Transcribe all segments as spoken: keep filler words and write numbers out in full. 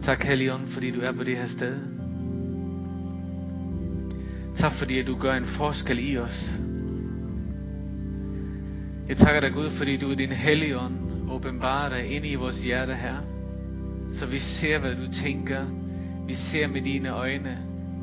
Tak, Helligånd, fordi du er på det her sted. Tak, fordi at du gør en forskel i os. Jeg takker dig, Gud, fordi du i din Helligånd åbenbarer dig ind i vores hjerte her. Så vi ser, hvad du tænker. Vi ser med dine øjne.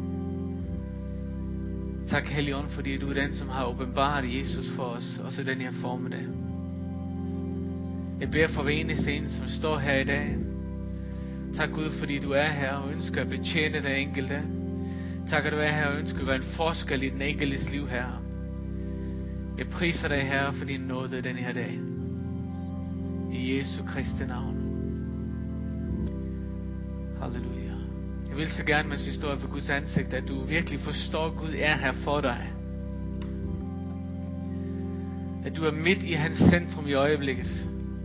Tak, Helligånd, fordi du er den, som har åbenbaret Jesus for os, også den her formiddag. Jeg beder for hver eneste en, som står her i dag. Tak, Gud, fordi du er her og ønsker at betjene den enkelte. Tak, at du er her og ønsker at gøre en forskel i den enkeltes liv her. Jeg priser dig, Herre, for din nåde den her dag. I Jesu Kristi navn. Halleluja. Jeg vil så gerne, mens vi står for Guds ansigt, at du virkelig forstår, at Gud er her for dig. At du er midt i hans centrum i øjeblikket.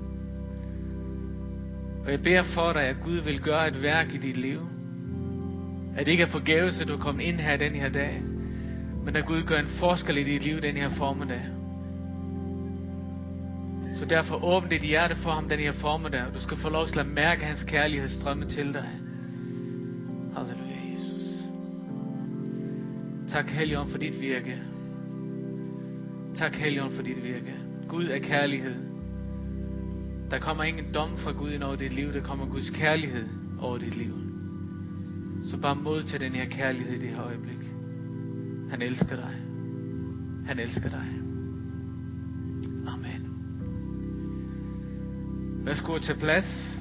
Og jeg beder for dig, at Gud vil gøre et værk i dit liv. At det ikke er forgæves, at du er kommet ind her den her dag. Men at Gud gør en forskel i dit liv den her formiddag. Så derfor åbn dit hjerte for ham den her formiddag. Og du skal få lov til at mærke hans kærlighed strømme til dig. Halleluja, Jesus. Tak, Helligånd, for dit virke. Tak, Helligånd, for dit virke. Gud er kærlighed. Der kommer ingen dom fra Gud ind over dit liv. Der kommer Guds kærlighed over dit liv. Så bare modtag den her kærlighed i det her øjeblik. Han elsker dig. Han elsker dig. Amen. Værsgo til plads.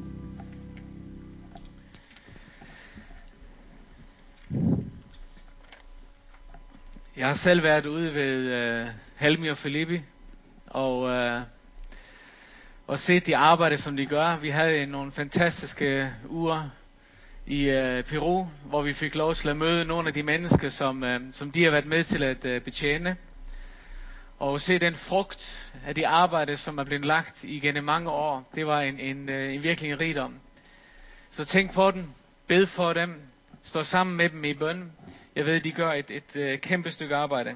Jeg har selv været ude ved uh, Helmi og Filippi og, uh, og set de arbejde, som de gør. Vi havde nogle fantastiske uger i uh, Peru, hvor vi fik lov til at møde nogle af de mennesker, som, uh, som de har været med til at uh, betjene. Og se den frugt af de arbejde, som er blevet lagt igennem mange år. Det var en, en, uh, en virkelig en rigdom. Så tænk på den. Bed for dem. Stå sammen med dem i bøn. Jeg ved, de gør et, et, et kæmpe stykke arbejde.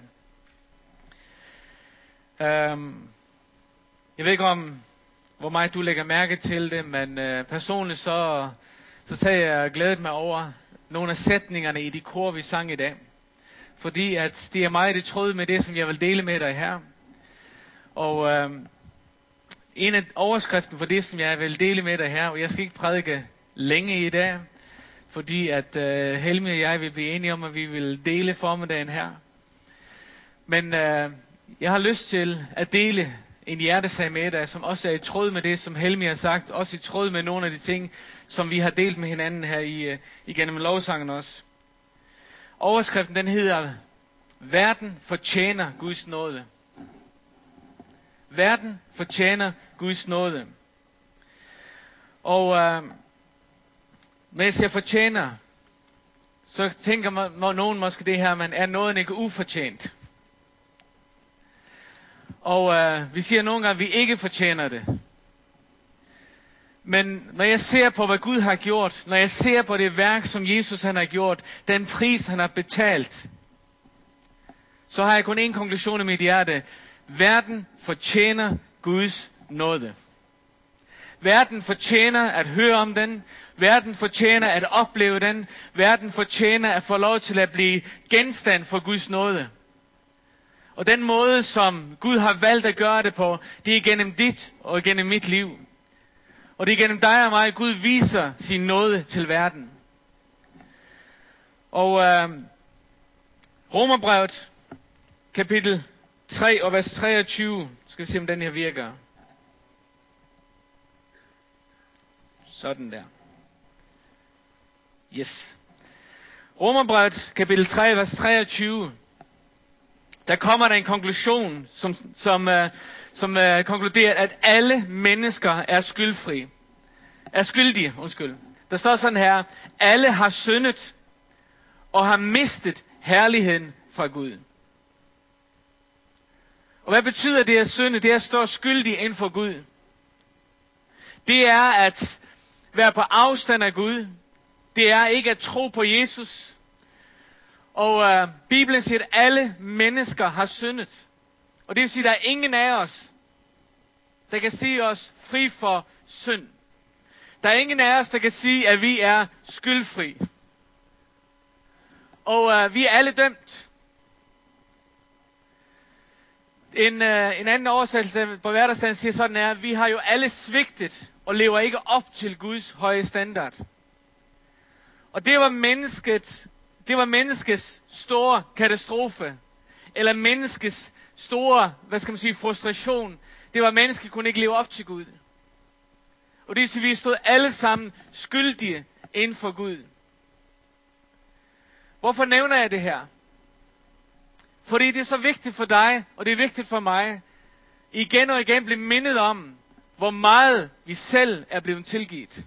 Um, jeg ved ikke om, hvor meget du lægger mærke til det, men uh, personligt så, så sagde jeg glædet mig over nogle af sætningerne i de kor, vi sang i dag. Fordi at det er meget i tråd med det, som jeg vil dele med dig her. Og uh, en af overskriften for det, som jeg vil dele med dig her, og jeg skal ikke prædike længe i dag, fordi at uh, Helmi og jeg vil blive enige om, at vi vil dele formiddagen her. Men uh, jeg har lyst til at dele en hjertesag med dig, som også er i tråd med det, som Helmi har sagt. Også i tråd med nogle af de ting, som vi har delt med hinanden her i, uh, igennem lovsangen også. Overskriften den hedder, verden fortjener Guds nåde. Verden fortjener Guds nåde. Og uh, mens jeg fortjener, så tænker man, må nogen måske det her, man er nåden ikke ufortjent. Og uh, vi siger nogle gange, at vi ikke fortjener det. Men når jeg ser på, hvad Gud har gjort, når jeg ser på det værk, som Jesus han har gjort, den pris, han har betalt, så har jeg kun en konklusion i mit hjerte. Verden fortjener Guds nåde. Verden fortjener at høre om den. Verden fortjener at opleve den. Verden fortjener at få lov til at blive genstand for Guds nåde. Og den måde, som Gud har valgt at gøre det på, det er gennem dit og gennem mit liv. Og det er gennem dig og mig, Gud viser sin nåde til verden. Og øh, Romerbrevet, kapitel tre og vers treogtyve, skal vi se om den her virker. Sådan der. Yes. Romerbrevet, kapitel tre, vers treogtyve. Der kommer der en konklusion, som, som, uh, som uh, konkluderer, at alle mennesker er skyldfri. Er skyldige, undskyld. Der står sådan her, alle har syndet og har mistet herligheden fra Gud. Og hvad betyder det at synde? Det er at stå skyldig inden for Gud. Det er at være på afstand af Gud. Det er ikke at tro på Jesus. Og uh, Bibelen siger, at alle mennesker har syndet. Og det vil sige, at der er ingen af os, der kan sige os fri for synd. Der er ingen af os, der kan sige, at vi er skyldfri. Og uh, vi er alle dømt. En, uh, en anden oversættelse på hverdagsdagen siger sådan her: vi har jo alle svigtet og lever ikke op til Guds høje standard. Og det var mennesket, det var menneskets store katastrofe, eller menneskets store, hvad skal man sige, frustration. Det var, at mennesket kunne ikke leve op til Gud. Og det vil sige, at vi stod alle sammen skyldige inden for Gud. Hvorfor nævner jeg det her? Fordi det er så vigtigt for dig, og det er vigtigt for mig, igen og igen blive mindet om, hvor meget vi selv er blevet tilgivet.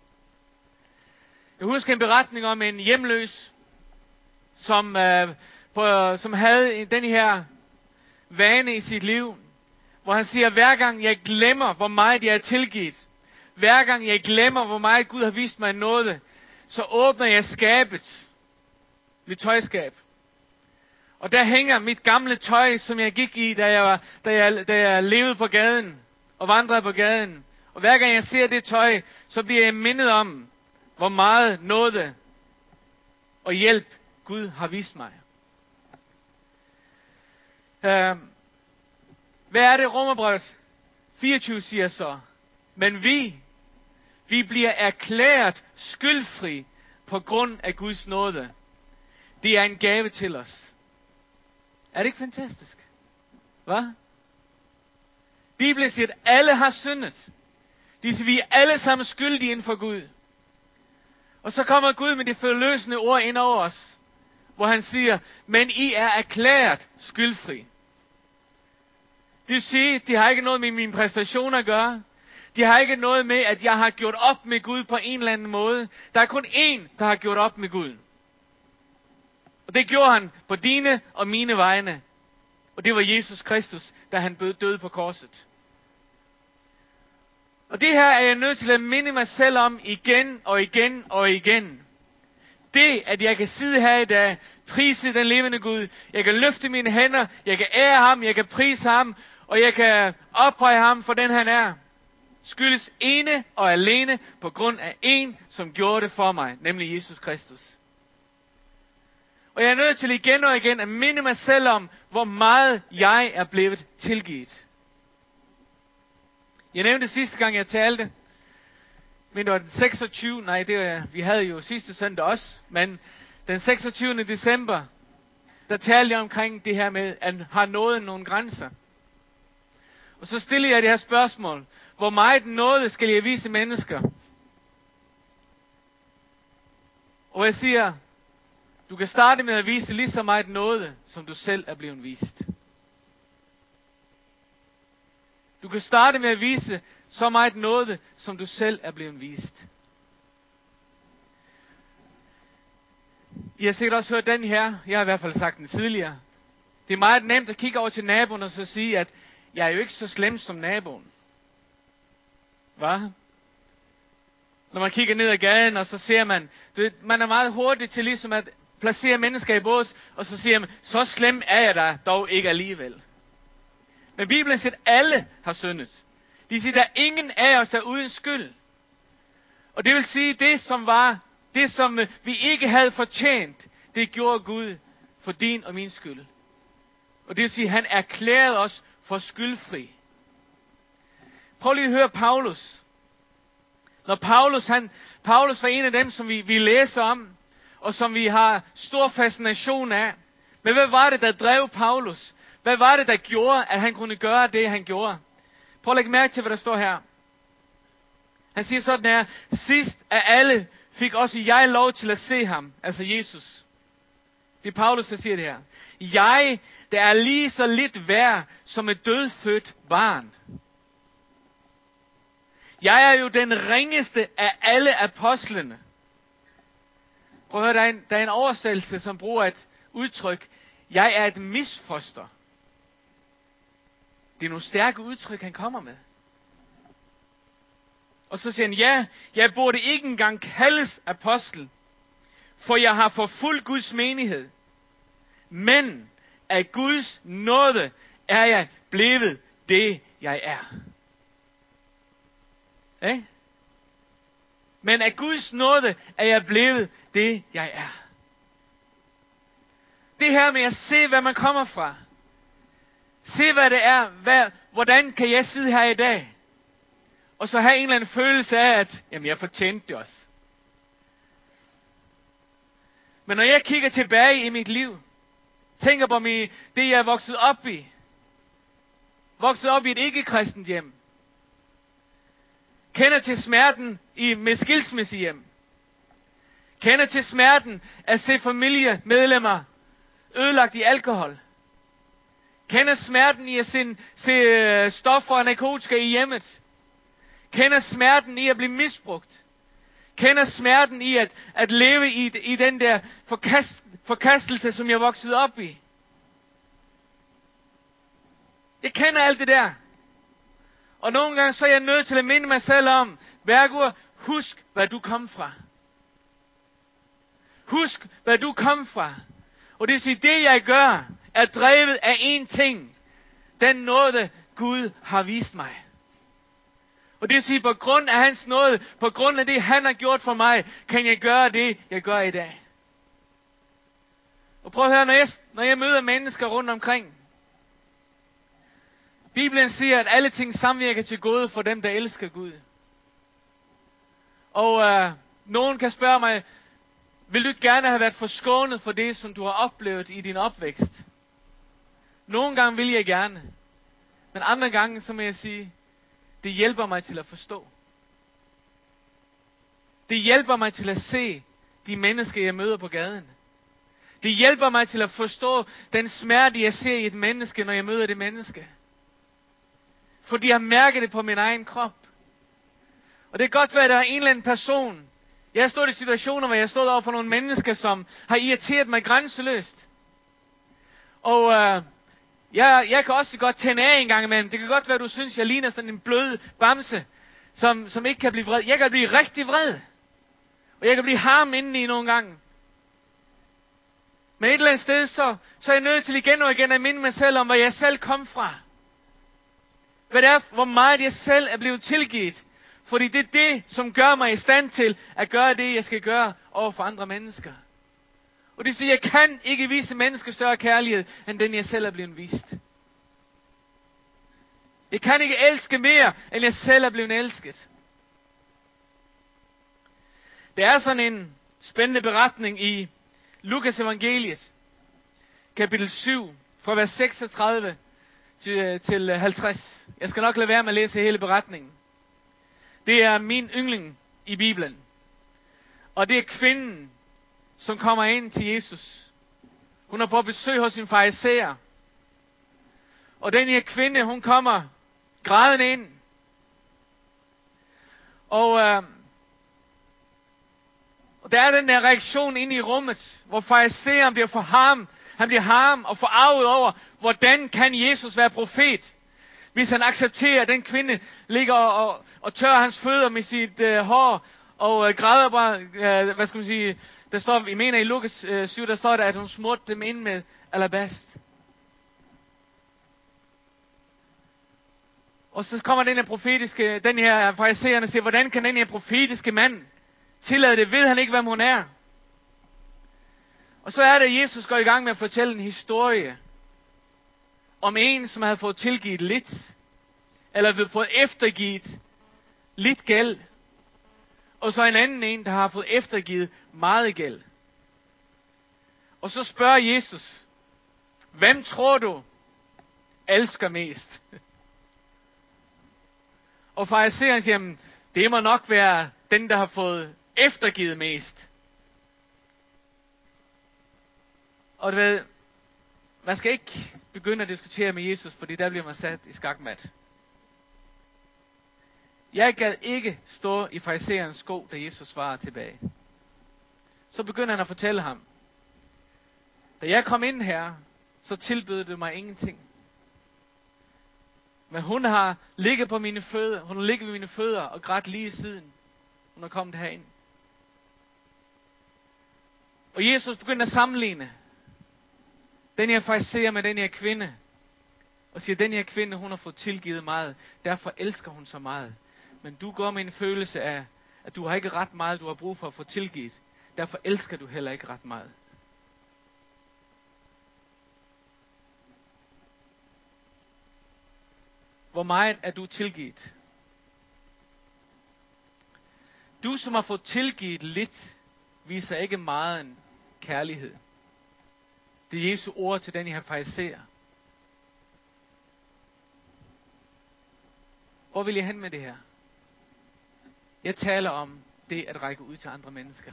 Jeg husker en beretning om en hjemløs, som, øh, på, som havde den her vane i sit liv, hvor han siger, hver gang jeg glemmer, hvor meget jeg er tilgivet, hver gang jeg glemmer, hvor meget Gud har vist mig noget, så åbner jeg skabet, mit tøjskab. Og der hænger mit gamle tøj, som jeg gik i, da jeg, var, da jeg, da jeg levede på gaden og vandrede på gaden. Og hver gang jeg ser det tøj, så bliver jeg mindet om, hvor meget nåde og hjælp Gud har vist mig. Uh, hvad er det, Romerbrevet fireogtyve siger så? Men vi, vi bliver erklæret skyldfri på grund af Guds nåde. Det er en gave til os. Er det ikke fantastisk? Hvad? Bibelen siger, at alle har syndet. Det siger, vi er alle sammen skyldige inden for Gud. Og så kommer Gud med det forløsende ord ind over os, hvor han siger, men I er erklæret skyldfri. Det vil sige, det har ikke noget med min præstation at gøre. Det har ikke noget med, at jeg har gjort op med Gud på en eller anden måde. Der er kun én, der har gjort op med Gud. Og det gjorde han på dine og mine vegne. Og det var Jesus Kristus, da han døde på korset. Og det her er jeg nødt til at minde mig selv om igen og igen og igen. Det, at jeg kan sidde her i dag, prise den levende Gud. Jeg kan løfte mine hænder, jeg kan ære ham, jeg kan prise ham, og jeg kan ophøje ham for den han er. Skyldes ene og alene på grund af en, som gjorde det for mig, nemlig Jesus Kristus. Og jeg er nødt til igen og igen at minde mig selv om, hvor meget jeg er blevet tilgivet. Jeg nævnte sidste gang, jeg talte, men det var den seksogtyvende Nej, det var, vi havde jo sidste søndag også, men den seksogtyvende december, der talte jeg omkring det her med, at har nåden nogle grænser. Og så stillede jeg det her spørgsmål. Hvor meget nåde skal jeg vise mennesker? Og jeg siger, du kan starte med at vise lige så meget nåde, som du selv er blevet vist. Du kan starte med at vise så meget nåde, som du selv er blevet vist. I har sikkert også hørt den her. Jeg har i hvert fald sagt den tidligere. Det er meget nemt at kigge over til naboen og så sige, at jeg er jo ikke så slem som naboen. Hvad? Når man kigger ned ad gaden, og så ser man, du ved, man er meget hurtig til ligesom at placere mennesker i bås, og så siger man, så slem er jeg da dog ikke alligevel. Men Bibelen siger, at alle har syndet. De siger, at der er ingen af os, der er uden skyld. Og det vil sige, det som var, det som vi ikke havde fortjent, det gjorde Gud for din og min skyld. Og det vil sige, at han erklærede os for skyldfri. Prøv lige at høre Paulus. Når Paulus, han, Paulus var en af dem, som vi, vi læser om, og som vi har stor fascination af. Men hvad var det, der drev Paulus? Hvad var det, der gjorde, at han kunne gøre det, han gjorde? Prøv at lægge mærke til, hvad der står her. Han siger sådan her, sidst af alle fik også jeg lov til at se ham, altså Jesus. Det er Paulus, der siger det her. Jeg, der er lige så lidt værd som et dødfødt barn. Jeg er jo den ringeste af alle apostlene. Prøv at høre, der er en, der er en oversættelse, som bruger et udtryk. Jeg er et misfoster. Det er nogle stærke udtryk, han kommer med. Og så siger han, ja, jeg burde ikke engang kaldes apostel, for jeg har forfulgt Guds menighed. Men af Guds nåde er jeg blevet det, jeg er. Eh? Men af Guds nåde er jeg blevet det, jeg er. Det her med at se, hvad man kommer fra. Se, hvad det er. Hvad, hvordan kan jeg sidde her i dag? Og så have en eller anden følelse af, at jamen, jeg fortjente det også. Men når jeg kigger tilbage i mit liv, tænker på mig, det, jeg er vokset op i. Vokset op i et ikke-kristent hjem. Kender til smerten i, med skilsmissehjem. Kender til smerten at se familiemedlemmer ødelagt i alkohol. Kender smerten i at se, se stoffer og narkotika i hjemmet. Kender smerten i at blive misbrugt. Kender smerten i at, at leve i, i den der forkast, forkastelse, som jeg voksede op i. Jeg kender alt det der. Og nogle gange så er jeg nødt til at minde mig selv om, Bergur, husk hvad du kom fra. Husk hvad du kom fra. Og det vil sige, det jeg gør, er drevet af én ting. Den nåde Gud har vist mig. Og det vil sige, på grund af hans nåde, på grund af det han har gjort for mig, kan jeg gøre det, jeg gør i dag. Og prøv at høre, når jeg, når jeg møder mennesker rundt omkring. Bibelen siger, at alle ting samvirker til gode for dem, der elsker Gud. Og øh, nogen kan spørge mig, vil du gerne have været forskånet for det, som du har oplevet i din opvækst? Nogle gange vil jeg gerne. Men andre gange, så må jeg sige, det hjælper mig til at forstå. Det hjælper mig til at se de mennesker, jeg møder på gaden. Det hjælper mig til at forstå den smerte, jeg ser i et menneske, når jeg møder det menneske. Fordi jeg mærker det på min egen krop. Og det kan godt være, at der er en eller anden person. Jeg har stået i situationer, hvor jeg har stået over for nogle mennesker, som har irriteret mig grænseløst. Og øh, jeg, jeg kan også godt tænde af en gang imellem. Det kan godt være, at du synes, jeg ligner sådan en blød bamse, som, som ikke kan blive vred. Jeg kan blive rigtig vred. Og jeg kan blive harm indeni nogle gange. Men et eller andet sted, så, så er jeg nødt til igen og igen at minde mig selv om, hvor jeg selv kom fra. Hvad det er, hvor meget jeg selv er blevet tilgivet. Fordi det er det, som gør mig i stand til at gøre det, jeg skal gøre over for andre mennesker. Og det siger, jeg kan ikke vise mennesker større kærlighed, end den jeg selv er blevet vist. Jeg kan ikke elske mere, end jeg selv er blevet elsket. Der er sådan en spændende beretning i Lukas evangeliet, kapitel syv, fra vers seksogtredive til halvtreds. Jeg skal nok lade være med at læse hele beretningen. Det er min yndling i Bibelen. Og det er kvinden, som kommer ind til Jesus. Hun er på besøg hos sin farisæer. Og den her kvinde, hun kommer grædende ind. Og, øh, og der er den der reaktion inde i rummet, hvor farisæeren bliver for harm. Han bliver harm og forarvet over, hvordan kan Jesus være profet, hvis han accepterer, at den kvinde ligger og, og, og tørrer hans fødder med sit øh, hår, og øh, græder bare, øh, hvad skal man sige, der står, vi mener i Lukas øh, syv, der står der, at hun smurte dem ind med alabast. Og så kommer den her profetiske, den her farisæeren og siger, hvordan kan den her profetiske mand tillade det? Ved han ikke, hvem hun er? Og så er det, at Jesus går i gang med at fortælle en historie om en, som havde fået tilgivet lidt, eller havde fået eftergivet lidt gæld, og så en anden en, der har fået eftergivet meget gæld. Og så spørger Jesus, hvem tror du elsker mest? Og farisæeren siger, det må nok være den, der har fået eftergivet mest. Og du ved, man skal ikke begynde at diskutere med Jesus, fordi der bliver man sat i skakmat. Jeg gad ikke stå i farisæerens sko, da Jesus svarer tilbage. Så begynder han at fortælle ham, da jeg kom ind her, så tilbød det mig ingenting. Men hun har ligget på mine fødder, hun har ligget ved mine fødder og grædt lige siden hun er kommet herind. Og Jesus begynder at sammenligne den her farisæer med den her kvinde. Og siger, den her kvinde, hun har fået tilgivet meget. Derfor elsker hun så meget. Men du går med en følelse af, at du har ikke ret meget, du har brug for at få tilgivet. Derfor elsker du heller ikke ret meget. Hvor meget er du tilgivet? Du, som har fået tilgivet lidt, viser ikke meget en kærlighed. Det er Jesu ord til den, I har fariserer. Hvor vil jeg hen med det her? Jeg taler om det at række ud til andre mennesker.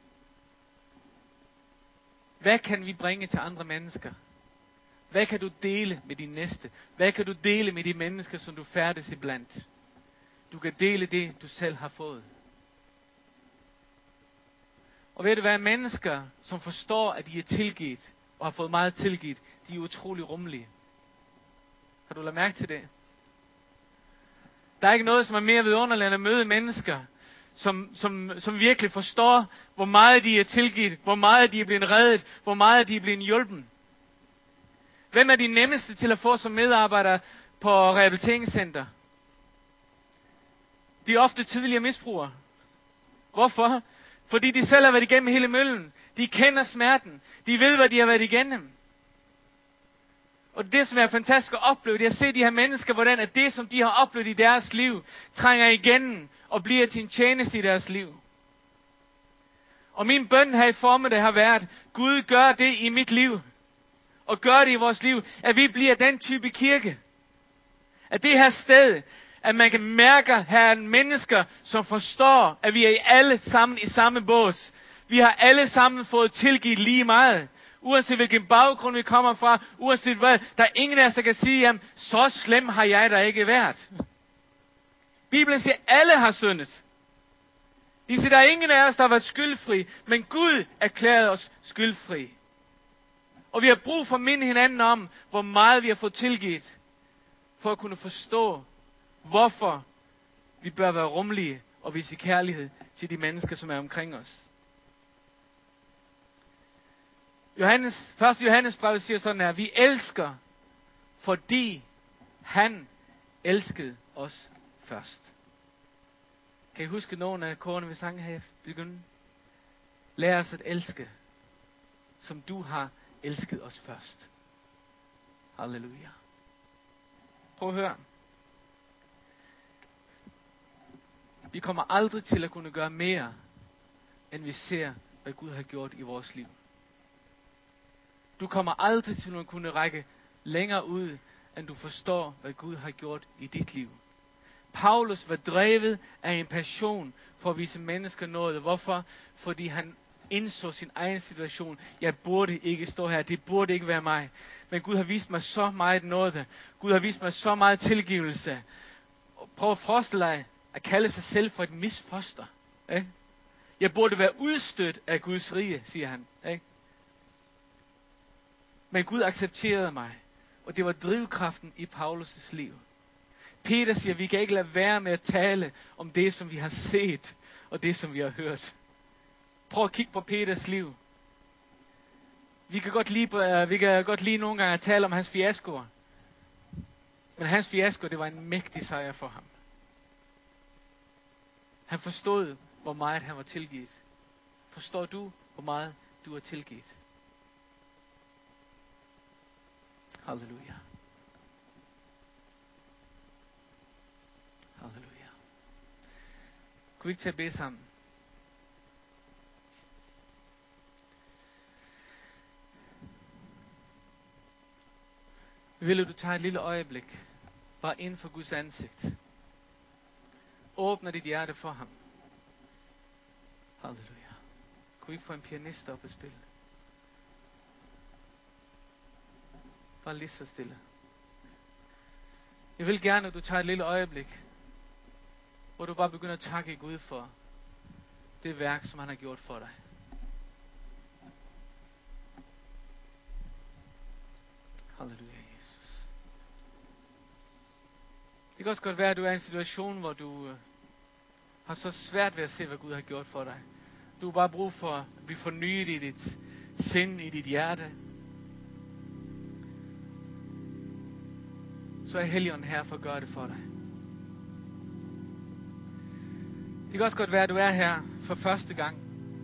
Hvad kan vi bringe til andre mennesker? Hvad kan du dele med din næste? Hvad kan du dele med de mennesker, som du færdes iblandt? Du kan dele det, du selv har fået. Og ved du hvad, mennesker, som forstår, at de er tilgivet, og har fået meget tilgivet, de er utrolig rummelige. Har du lagt mærke til det? Der er ikke noget, som er mere vidunderligt end at møde mennesker, som, som, som virkelig forstår, hvor meget de er tilgivet, hvor meget de er blevet reddet, hvor meget de er blevet hjulpet. Hvem er de nemmeste til at få som medarbejder på rehabiliteringscenter? De er ofte tidligere misbrugere. Hvorfor? Fordi de selv har været igennem hele møllen. De kender smerten. De ved, hvad de har været igennem. Og det, som er fantastisk at opleve, det er at se de her mennesker, hvordan at det, som de har oplevet i deres liv, trænger igennem og bliver til en tjeneste i deres liv. Og min bøn her i formiddag har været, Gud gør det i mit liv, og gør det i vores liv, at vi bliver den type kirke. At det her sted, at man kan mærke, at her er mennesker, som forstår, at vi er alle sammen i samme bås. Vi har alle sammen fået tilgivet lige meget. Uanset hvilken baggrund vi kommer fra, uanset hvad, der er ingen af os, der kan sige, jamen, så slem har jeg da ikke været. Bibelen siger, at alle har syndet. De siger, der er ingen af os, der har været skyldfri, men Gud erklærede os skyldfri. Og vi har brug for at minde hinanden om, hvor meget vi har fået tilgivet, for at kunne forstå, hvorfor vi bør være rummelige og vise kærlighed til de mennesker, som er omkring os. Johannes, første Johannes brev siger sådan her, vi elsker, fordi han elskede os først. Kan I huske nogle af korene, vi sang her i begyndelsen? Lær os at elske, som du har elsket os først. Halleluja. Prøv at høre. Vi kommer aldrig til at kunne gøre mere, end vi ser, hvad Gud har gjort i vores liv. Du kommer aldrig til at kunne række længere ud, end du forstår, hvad Gud har gjort i dit liv. Paulus var drevet af en passion for at vise mennesker noget. Hvorfor? Fordi han indså sin egen situation. Jeg burde ikke stå her. Det burde ikke være mig. Men Gud har vist mig så meget noget. Gud har vist mig så meget tilgivelse. Prøv at forestille dig at kalde sig selv for et misfoster. Ikke? Jeg burde være udstødt af Guds rige, siger han. Ikke? Men Gud accepterede mig. Og det var drivkraften i Paulus' liv. Peter siger, at vi kan ikke lade være med at tale om det, som vi har set, og det, som vi har hørt. Prøv at kigge på Peters liv. Vi kan godt lide, vi kan godt lide nogle gange at tale om hans fiaskoer. Men hans fiasko, det var en mægtig sejr for ham. Han forstod, hvor meget han var tilgivet. Forstår du, hvor meget du er tilgivet? Halleluja. Halleluja. Kunne vi ikke tage at bede sammen? Vil du tage et lille øjeblik, bare inden for Guds ansigt. Åbner dit hjerte for ham. Halleluja. Kunne vi ikke få en pianist op at spille? Bare lige så stille. Jeg vil gerne, at du tager et lille øjeblik, hvor du bare begynder at takke Gud for det værk, som han har gjort for dig. Halleluja, Jesus. Det kan også godt være, at du er i en situation, hvor du øh, har så svært ved at se, hvad Gud har gjort for dig. Du har bare brug for at blive fornyet i dit sind, i dit hjerte. Så er Helligånden her for at gøre det for dig. Det kan også godt være, at du er her for første gang.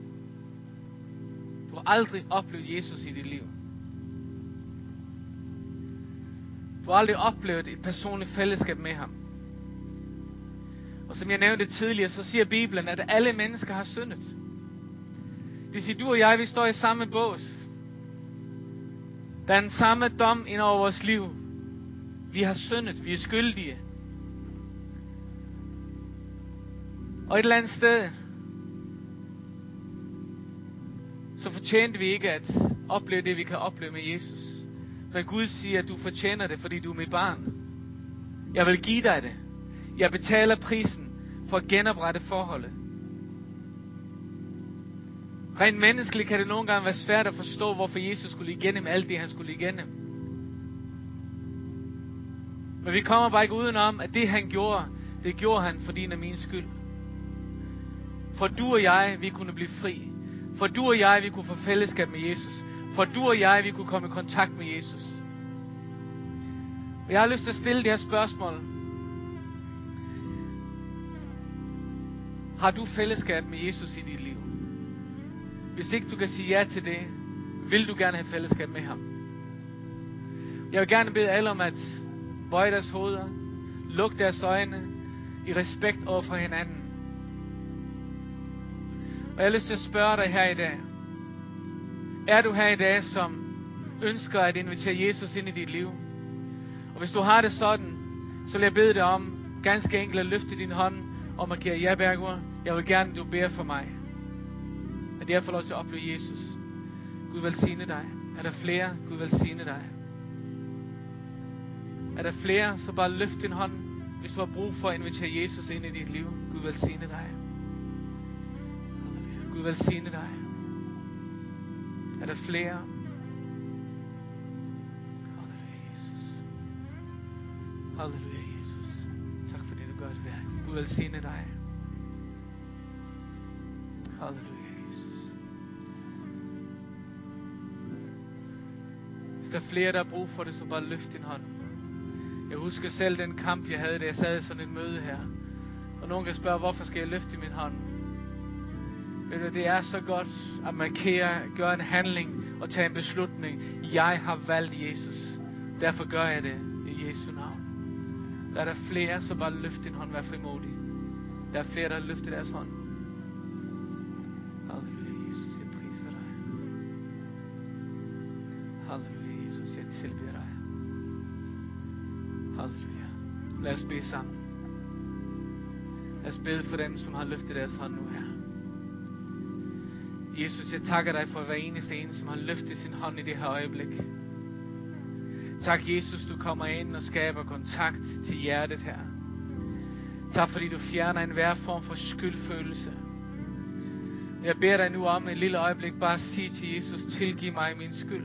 Du har aldrig oplevet Jesus i dit liv. Du har aldrig oplevet et personligt fællesskab med ham. Og som jeg nævnte tidligere, så siger Bibelen, at alle mennesker har syndet. Det siger, du og jeg, vi står i samme bås. Der er den samme dom ind over vores liv. Vi har syndet, vi er skyldige. Og et eller andet sted, så fortjente vi ikke at opleve det, vi kan opleve med Jesus. Men Gud siger, at du fortjener det, fordi du er mit barn. Jeg vil give dig det. Jeg betaler prisen for at genoprette forholdet. Rent menneskeligt kan det nogle gange være svært at forstå, hvorfor Jesus skulle igennem alt det, han skulle igennem. Men vi kommer bare ikke udenom, at det han gjorde, det gjorde han for din og min skyld. For du og jeg, vi kunne blive fri. For du og jeg, vi kunne få fællesskab med Jesus. For du og jeg, vi kunne komme i kontakt med Jesus. Og jeg har lyst til at stille det her spørgsmål. Har du fællesskab med Jesus i dit liv? Hvis ikke du kan sige ja til det, vil du gerne have fællesskab med ham. Jeg vil gerne bede alle om at bøje deres hoveder, lukke deres øjne i respekt over for hinanden. Og jeg har lyst til at spørge dig her i dag. Er du her i dag, som ønsker at invitere Jesus ind i dit liv? Og hvis du har det sådan, så vil jeg bede dig om ganske enkelt at løfte din hånd og markere, ja Bergur, jeg vil gerne, du beder for mig. At jeg får lov til at opleve Jesus. Gud velsigne dig. Er der flere? Gud velsigne dig. Er der flere, så bare løft din hånd, hvis du har brug for at invitere Jesus ind i dit liv. Gud velsigne dig. Gud velsigne dig. Er der flere? Halleluja, Jesus. Halleluja, Jesus. Tak for det, du gør et værk. Gud velsigne dig. Halleluja, Jesus. Hvis der er flere, der har brug for det, så bare løft din hånd. Jeg husker selv den kamp, jeg havde, da jeg sad i sådan et møde her. Og nogen kan spørge, hvorfor skal jeg løfte min hånd? Ved du, det er så godt at markere, gøre en handling og tage en beslutning. Jeg har valgt Jesus. Derfor gør jeg det i Jesu navn. Så er der flere, så bare løft din hånd, vær frimodig. Der er flere, der har løftet deres hånd. Halleluja, Jesus, jeg priser dig. Halleluja, Jesus, jeg tilbeder dig. Halleluja. Lad os bede sammen. Lad os bede for dem, som har løftet deres hånd nu her. Jesus, jeg takker dig for hver eneste en, som har løftet sin hånd i det her øjeblik. Tak, Jesus, du kommer ind og skaber kontakt til hjertet her. Tak, fordi du fjerner enhver form for skyldfølelse. Jeg beder dig nu om et lille øjeblik, bare sige til Jesus, tilgiv mig min skyld.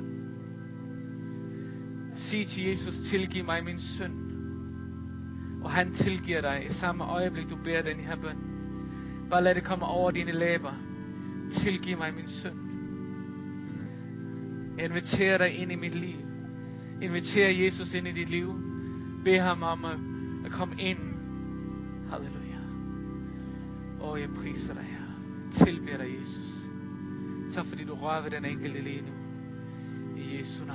Sig til Jesus, tilgiv mig min synd. Og han tilgiver dig i samme øjeblik, du beder den her bøn. Bare lad det komme over dine læber. Tilgiv mig min synd. Jeg inviterer dig ind i mit liv. Inviterer Jesus ind i dit liv. Bed ham om at, at komme ind. Halleluja. Åh, jeg priser dig her. Tilbeder dig, Jesus. Tak fordi du rører ved den enkelte lige nu. I Jesu navn.